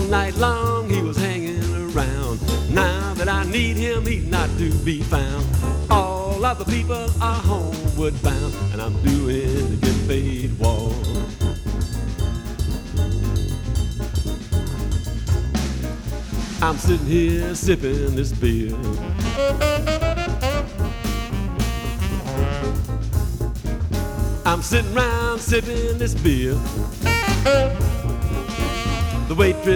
night long he was hanging around. Now that I need him, he's not to be found. All of the people are homeward bound, and I'm doing the get paid walk. I'm sitting here sipping this beer. I'm sitting round sipping this beer. The waitress